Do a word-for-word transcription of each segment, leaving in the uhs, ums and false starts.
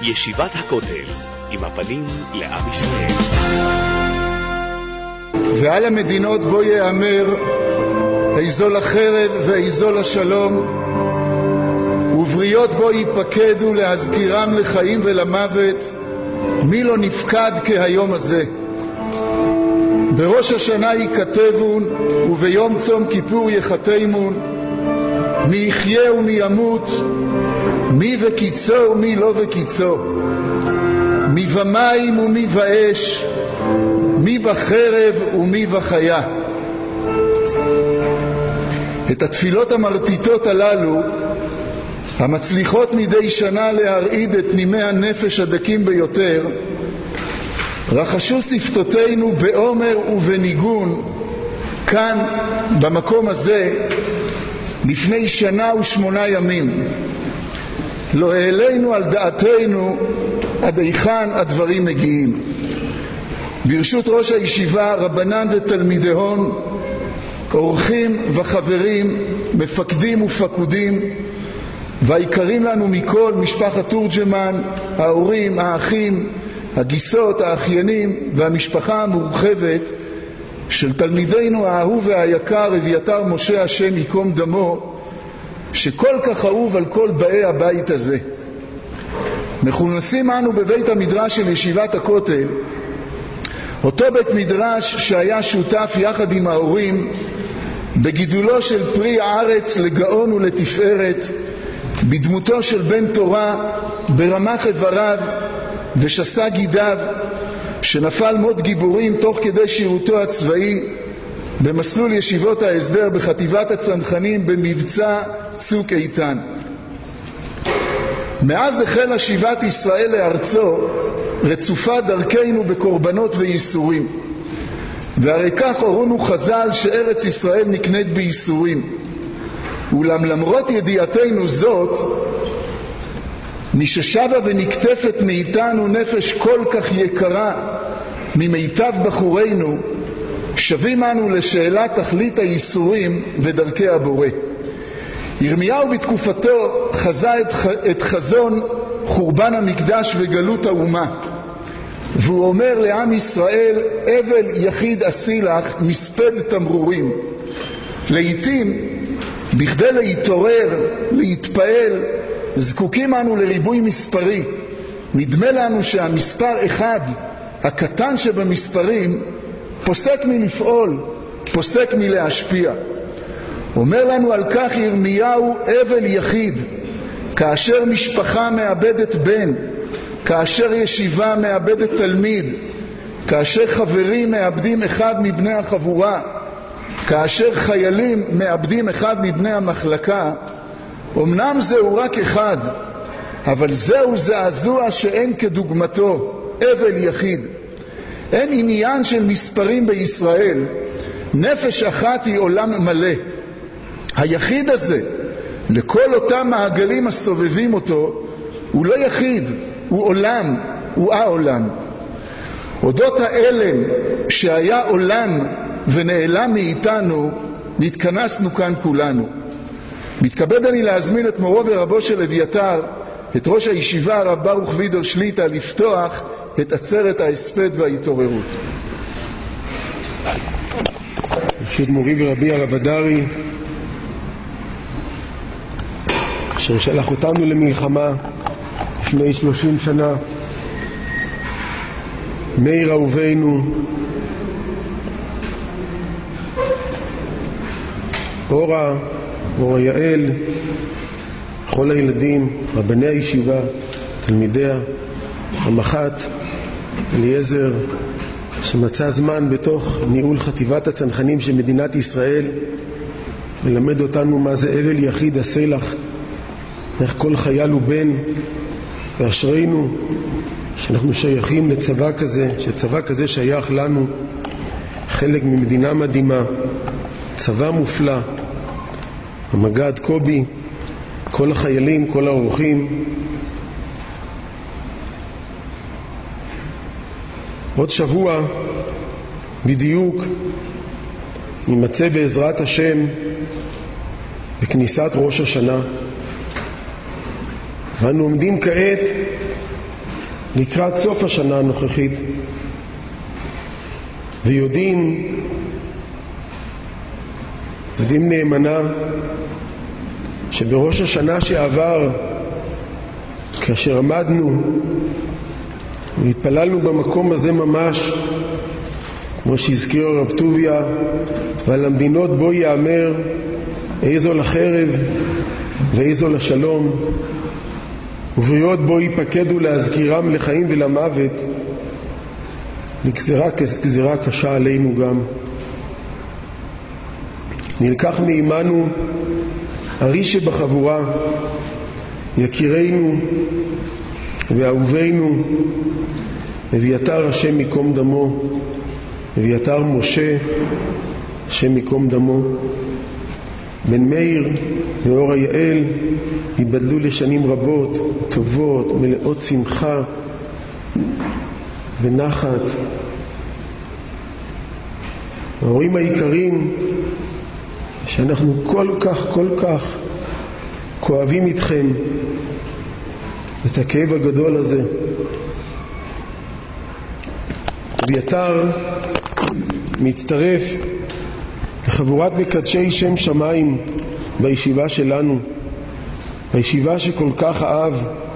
ישיבת הכותל, עם הפנים לעם ישראל. ועל המדינות בו יאמר, איזו לחרב ואיזו לשלום, ובריות בו ייפקדו להזכירם לחיים ולמוות, מי לא נפקד כהיום הזה. בראש השנה ייכתבון, וביום צום כיפור יחתמון, מי יחיה ומי ימות, מי וקיצו ומי לא וקיצו, מי במים ומי באש, מי בחרב ומי בחיה. את התפילות המרטיטות הללו, המצליחות מדי שנה להרעיד את נימי הנפש הדקים ביותר, רחשו שפתותינו בעומר ובניגון כאן במקום הזה לפני שנה ושמונה ימים. לא העלינו על דעתנו עד היכן הדברים מגיעים. ברשות ראש הישיבה, רבנן ותלמידיהון, אורחים וחברים, מפקדים ופקודים, והעיקרים לנו מכל, משפחת תורג'מן, ההורים, האחים, הגיסות, האחיינים והמשפחה המורחבת של תלמידנו האהוב והיקר אביתר משה השם יקום דמו, שכל כך אהוב על כל באי הבית הזה. מכונסים אנו בבית המדרש של ישיבת הכותל, אותו בית מדרש שהיה שותף יחד עם ההורים בגידולו של פרי הארץ לגאון ולתפארת, בדמותו של בן תורה ברמ"ח איבריו ושס"ה גידיו, שנפל מות גיבורים תוך כדי שירותו הצבאי במסלול ישיבות ההסדר בחטיבת הצנחנים במבצע צוק איתן. מאז החלה שיבת ישראל לארצו רצופה דרכנו בקורבנות וייסורים, והרי כך הורונו חז"ל שארץ ישראל נקנית בייסורים. אולם למרות ידיעתנו זאת, מששבה ונקטפת מאיתנו נפש כל כך יקרה ממיטב בחורינו, שבים אנו לשאלת תכלית הייסורים ודרכי הבורא. ירמיהו בתקופתו חזה את, את חזון חורבן המקדש וגלות האומה, והוא אומר לעם ישראל, אבל יחיד עשי לך מספד תמרורים. לעתים בכדי להתעורר, להתפעל, זקוקים אנו לריבוי מספרי. נדמה לנו שהמספר אחד, הקטן שבמספרים, פוסק מלפעול, פוסק מלהשפיע. אומר לנו על כך ירמיהו, אבל יחיד, כאשר משפחה מאבדת בן, כאשר ישיבה מאבדת תלמיד, כאשר חברים מאבדים אחד מבני החבורה, כאשר חיילים מאבדים אחד מבני המחלקה, אמנם זהו רק אחד, אבל זהו זעזוע שאין כדוגמתו, אבל יחיד. אין עניין של מספרים בישראל, נפש אחת היא עולם מלא. היחיד הזה, לכל אותם מעגלים הסובבים אותו, הוא לא יחיד, הוא עולם, הוא העולם. אודות האלם שהיה עולם ונעלם מאיתנו, נתכנסנו כאן כולנו. מתכבד אני להזמין את מורו ורבו של אביתר, את ראש הישיבה הרב ברוך וידר שליטה, לפתוח את עצרת ההספד וההתעוררות. ברשות מורי ורבי הרב הדרי, אשר שלח אותנו למלחמה לפני שלושים שנה, מאיר אהובנו, אורה, אורה יעל, כל הילדים, רבני הישיבה, תלמידיה, המח"ט, אליעזר, שמצא זמן בתוך ניהול חטיבת הצנחנים של מדינת ישראל, מלמד אותנו מה זה אבל יחיד עשה לך, איך כל חייל הוא בן, ואשרינו שאנחנו שייכים לצבא כזה, שצבא כזה שייך לנו, חלק ממדינה מדהימה, צבא מופלא. המג"ד קובי, כל החיילים, כל האורחים. עוד שבוע בדיוק נימצא בעזרת השם בכניסת ראש השנה, ואנו עומדים כעת לקראת סוף השנה הנוכחית, ויודעים, יודעים נאמנה, שבראש השנה שעבר, כאשר עמדנו והתפללנו במקום הזה ממש, כמו שהזכיר הרב טוביה, ועל המדינות בו יאמר איזו לחרב ואיזו לשלום, ובריות בו ייפקדו להזכירם לחיים ולמוות, לגזירה גזירה קשה עלינו גם. נלקח מעמנו ארי שבחבורה, יקירנו ואהובנו אביתר השם מקום דמו, אביתר משה השם מקום דמו. בן מאיר ואור היעל ייבדלו לשנים רבות, טובות, מלאות שמחה ונחת. ההורים העיקרים שאנחנו כל כך כל כך כואבים איתכם את הכאב הגדול הזה. אביתר מצטרף לחבורת מקדשי שם שמיים בישיבה שלנו, בישיבה שכל כך אהב,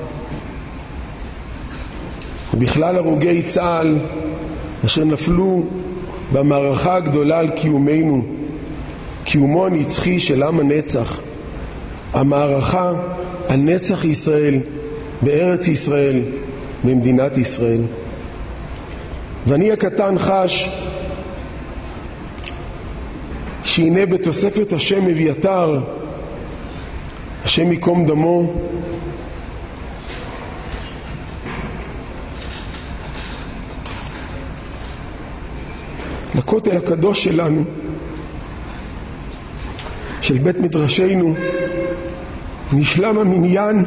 ובכלל הרוגי צה"ל אשר נפלו במערכה הגדולה על קיומנו, קיומו הנצחי של עם הנצח, המערכה על נצח ישראל בארץ ישראל, במדינת ישראל. ואני הקטן חש שהנה בתוספת השם אביתר, השם מקום דמו, לכותל הקדוש שלנו, של בית מדרשנו, נשלם המניין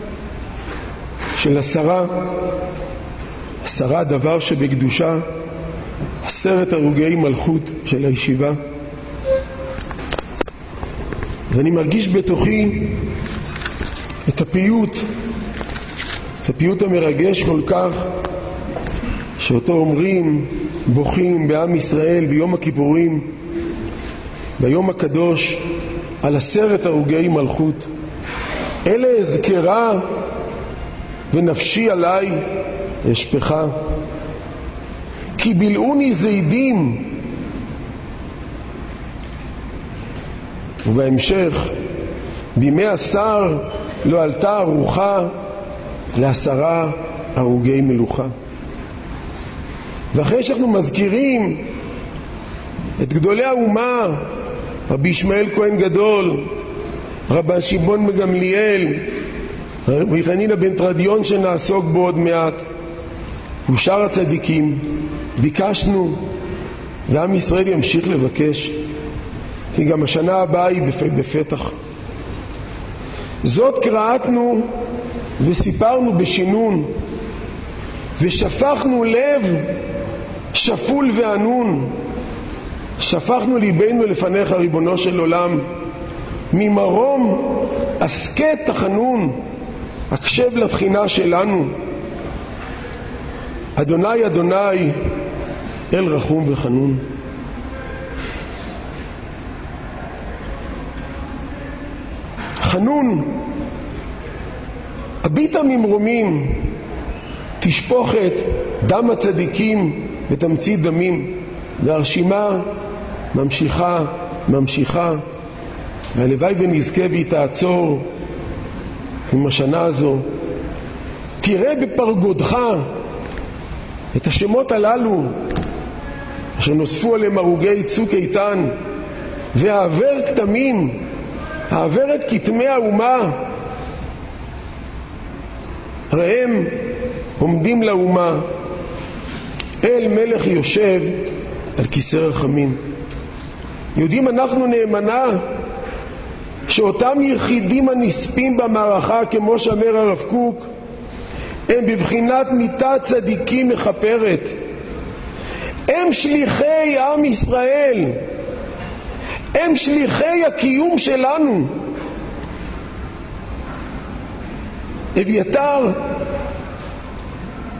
של עשרה, עשרה דבר שבקדושה, עשרת הרוגי מלכות של הישיבה. ואני מרגיש בתוכי את הפיוט, את הפיוט המרגש כל כך, שאותו אומרים, בוכים בעם ישראל ביום הכיפורים, ביום הקדוש, על עשרת הרוגי מלכות. אלה אזכרה ונפשי עליי אשפכה, כי בלעוני זידים. ובהמשך, בימי עשר לא עלתה ארוחה לעשרה הרוגי מלוכה. ואחרי שאנחנו מזכירים את גדולי האומה, רבי ישמעאל כהן גדול, רבן שמעון מגמליאל, רבי חנינא בן תרדיון שנעסוק בו עוד מעט, ושאר הצדיקים, ביקשנו, ועם ישראל ימשיך לבקש, כי גם השנה הבאה היא בפתח. זאת קראתנו וסיפרנו בשינון, ושפכנו לב שפול וענון, שפכנו ליבנו לפניך ריבונו של עולם, ממרום הסקט תחנון, הקשב לתחינה שלנו. אדוני אדוני אל רחום וחנון. חנון, הביטה ממרומים, תשפוכת דם הצדיקים ותמצית דמים, והרשימה ממשיכה ממשיכה, והלוואי ונזכה והיא תעצור עם השנה הזו. תראה בפרגודך את השמות הללו אשר נוספו עליהם הרוגי צוק איתן, והעבר כתמים, העבר את כתמי האומה, ראם עומדים לאומה, אל מלך יושב על כיסא רחמים. יודעים אנחנו נאמנה שאותם יחידים הנספים במערכה, כמו שאמר הרב קוק, הם בבחינת מיתת צדיקים מחפרת, הם שליחי עם ישראל, הם שליחי הקיום שלנו. אביתר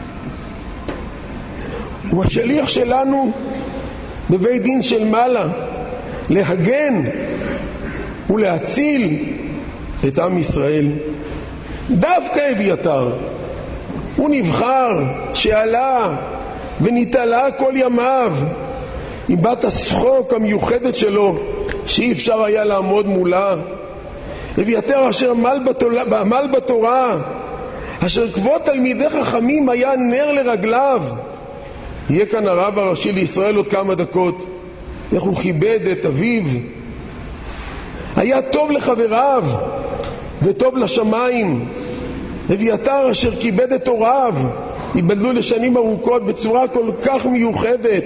הוא השליח שלנו בבית דין של מעלה, להגן ולהציל את עם ישראל. דווקא אביתר, הוא נבחר שעלה ונתעלה כל ימיו עם בת השחוק המיוחדת שלו שאי אפשר היה לעמוד מולה. אביתר אשר עמל בתורה, עמל בתורה, אשר כבוד תלמידי חכמים היה נר לרגליו. יהיה כאן הרב הראשי לישראל עוד כמה דקות, איך הוא כיבד את אביו. היה טוב לחבריו וטוב לשמיים. אביתר אשר כיבד את הוריו, ייבדלו לשנים ארוכות בצורה כל כך מיוחדת.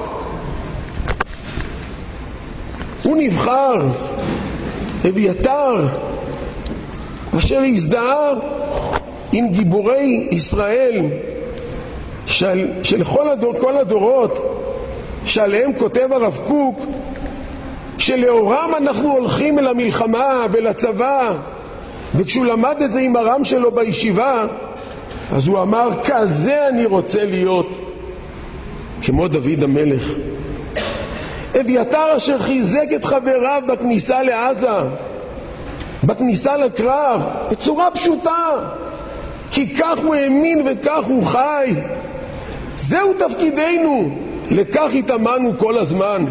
הוא נבחר, אביתר, אשר הזדהה עם גיבורי ישראל של, של כל, הדור, כל הדורות, שעליהם כותב הרב קוק, שלאורם אנחנו הולכים אל המלחמה ולצבא. וכשהוא למד את זה עם הרם שלו בישיבה, אז הוא אמר, כזה אני רוצה להיות, כמו דוד המלך. אביתר אשר חיזק את חבריו בכניסה לעזה, בכניסה לקרב, בצורה פשוטה, כי כך הוא האמין וכך הוא חי. זהו תפקידנו, לכך התאמנו כל הזמן.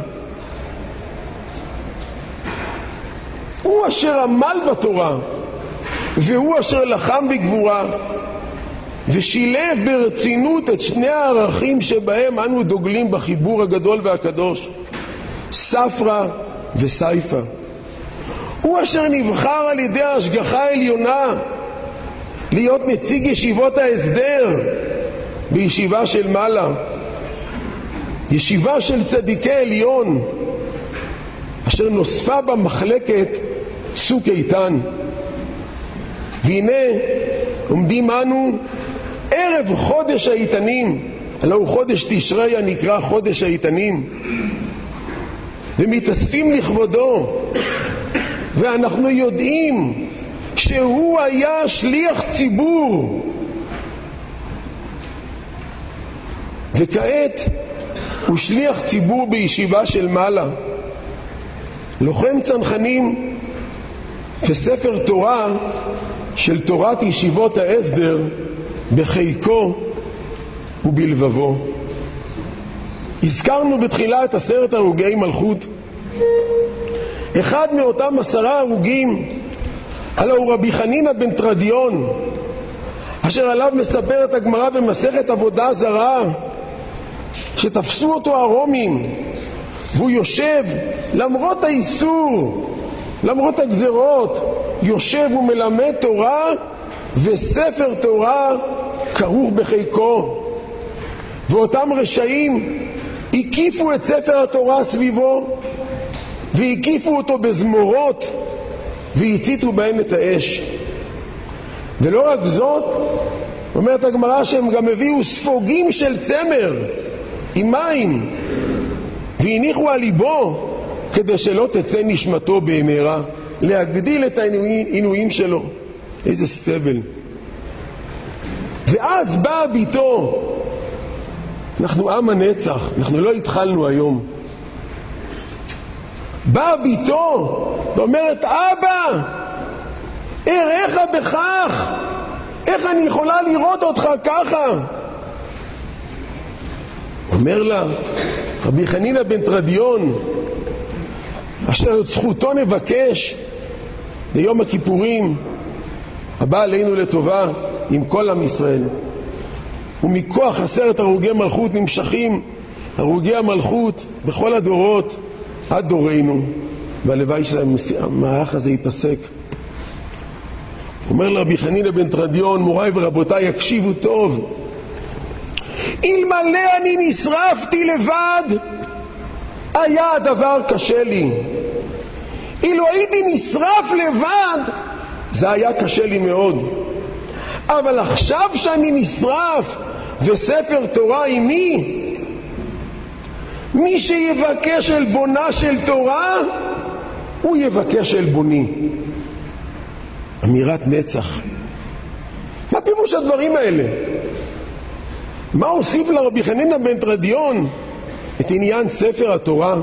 הוא אשר עמל בתורה, והוא אשר לחם בגבורה, ושילב ברצינות את שני הערכים שבהם אנו דוגלים בחיבור הגדול והקדוש, ספרה וסייפה. הוא אשר נבחר על ידי ההשגחה העליונה להיות נציג ישיבות ההסדר בישיבה של מעלה, ישיבה של צדיקי עליון, אשר נוספה במחלקת צוק איתן. והנה עומדים אנו ערב חודש האיתנים, הלא הוא חודש תשרי הנקרא חודש האיתנים, ומתאספים לכבודו, ואנחנו יודעים שהוא היה שליח ציבור, וכעת הוא שליח ציבור בישיבה של מעלה, לוחם צנחנים וספר תורה של תורת ישיבות ההסדר בחיקו ובלבבו. הזכרנו בתחילה את עשרת הרוגי מלכות. אחד מאותם עשרה הרוגים, הלא הוא רבי חנינא בן תרדיון, אשר עליו מספרת הגמרא במסכת עבודה זרה, שתפסו אותו הרומים והוא יושב למרות האיסור, למרות הגזרות, יושב ומלמד תורה, וספר תורה כרוך בחיקו. ואותם רשעים הקיפו את ספר התורה סביבו, והקיפו אותו בזמורות, והציתו בהם את האש. ולא רק זאת, אומרת הגמרא שהם גם הביאו ספוגים של צמר עם מים, והניחו על ליבו, כדי שלא תצא נשמתו במהרה, להגדיל את העינויים שלו. איזה סבל. ואז בא ביתו, אנחנו עם הנצח, אנחנו לא התחלנו היום. בא ביתו ואומרת, אבא, אראך בכך, איך אני יכולה לראות אותך ככה? אומר לה רבי חנינא בן תרדיון, אשר את זכותו נבקש ליום הכיפורים הבא עלינו לטובה עם כל עם ישראל. ומכוח עשרת הרוגי מלכות נמשכים הרוגי המלכות בכל הדורות עד דורנו, והלוואי שהמערך הזה ייפסק. אומר לרבי חנינא בן תרדיון, מוריי ורבותיי, יקשיבו טוב, אלמלא אני נשרפתי לבד היה הדבר קשה לי. אילו הייתי נשרף לבד זה היה קשה לי מאוד, אבל עכשיו שאני נשרף וספר תורה עימי, מי שיבקש אל בונה של תורה הוא יבקש אל בוני. אמירת נצח. מה פירוש הדברים האלה? מה הוסיף לרבי חנינא בן תרדיון את עניין ספר התורה?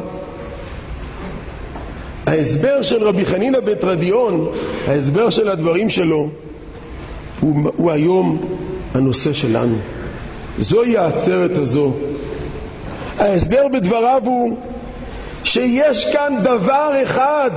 ההסבר של רבי חנינא בן תרדיון, ההסבר של הדברים שלו, הוא, הוא היום הנושא שלנו. זוהי העצרת הזו. ההסבר בדבריו הוא שיש כאן דבר אחד.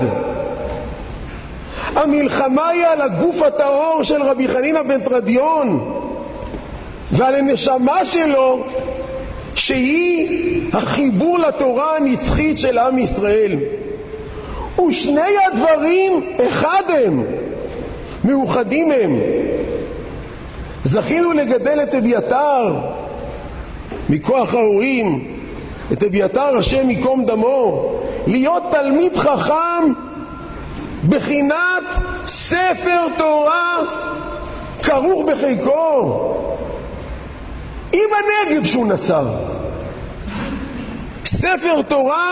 המלחמה היא על הגוף הטהור של רבי חנינא בן תרדיון ועל הנשמה שלו, שהיא החיבור לתורה הנצחית של עם ישראל. ושני הדברים אחד הם, מאוחדים הם. זכינו לגדל את אביתר מכוח ההורים, את אביתר השם יקום דמו, להיות תלמיד חכם בחינת ספר תורה כרוך בחיקו, עם הנגב שהוא נסר. ספר תורה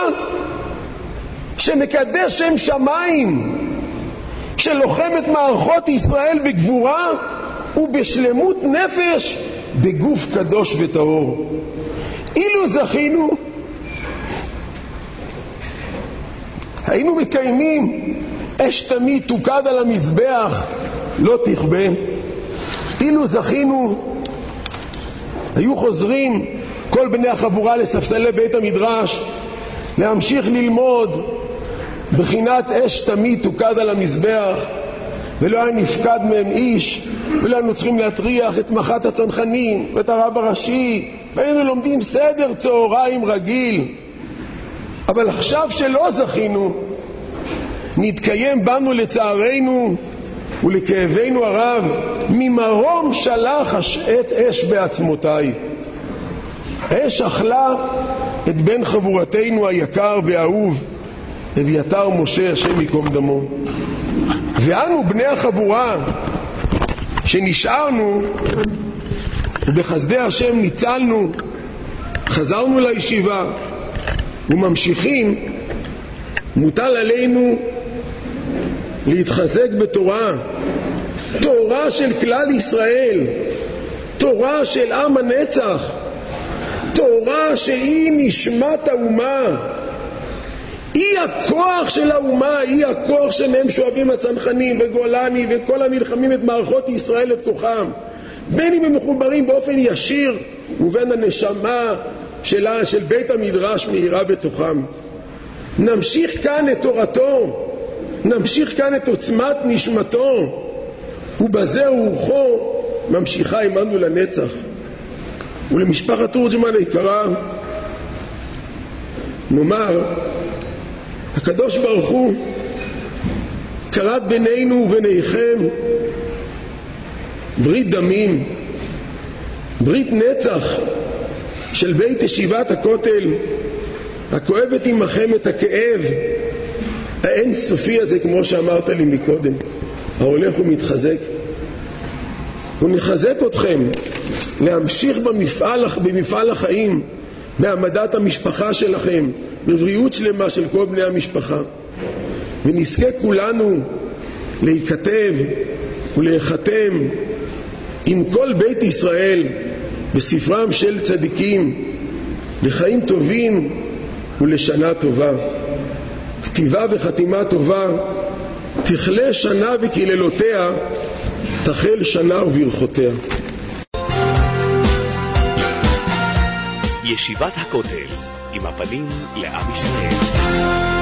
שמקדש שם שמיים, שלוחם את מערכות ישראל בגבורה ובשלמות נפש בגוף קדוש וטהור. אילו זכינו, היינו מקיימים אש תמיד תוקד על המזבח לא תכבה. אילו זכינו, היו חוזרים כל בני החבורה לספסלי בית המדרש להמשיך ללמוד בחינת אש תמיד תוקד על המזבח, ולא היה נפקד מהם איש, ולא היינו צריכים להטריח את מח"ט הצנחנים ואת הרב הראשי, והיינו לומדים סדר צהריים רגיל. אבל עכשיו שלא זכינו, נתקיים בנו לצערנו ולכאבנו הרב ממרום שלח את אש בעצמותיי. האש אכלה את בן חבורתנו היקר והאהוב אביתר משה השם יקום דמו. ואנו בני החבורה שנשארנו ובחסדי השם ניצלנו, חזרנו לישיבה וממשיכים, מוטל עלינו להתחזק בתורה, תורה של כלל ישראל, תורה של עם הנצח, תורה שהיא נשמת האומה, היא הכוח של האומה, היא הכוח שמהם שואבים הצנחנים וגולני וכל הנלחמים את מערכות ישראל את כוחם, בין אם הם מחוברים באופן ישיר ובין הנשמה שלה, של בית המדרש מהירה בתוכם. נמשיך כאן את תורתו, נמשיך כאן את עוצמת נשמתו, ובזה רוחו ממשיכה עמנו לנצח. ולמשפחת תורג'מן היקרה נאמר, הקדוש ברוך הוא כרת בינינו וביניכם ברית דמים, ברית נצח של בית ישיבת הכותל, הכואבת עמכם את הכאב האין סופי הזה, כמו שאמרת לי מקודם, ההולך ומתחזק. ונחזק אתכם להמשיך במפעל, במפעל החיים, בהעמדת המשפחה שלכם, בבריאות שלמה של כל בני המשפחה, ונזכה כולנו להיכתב ולהיחתם עם כל בית ישראל בספרם של צדיקים לחיים טובים ולשנה טובה. כתיבה וחתימה טובה, תכלה שנה וקללותיה, תחל שנה וברכותיה. ישיבת הכותל, עם הפנים לעם ישראל.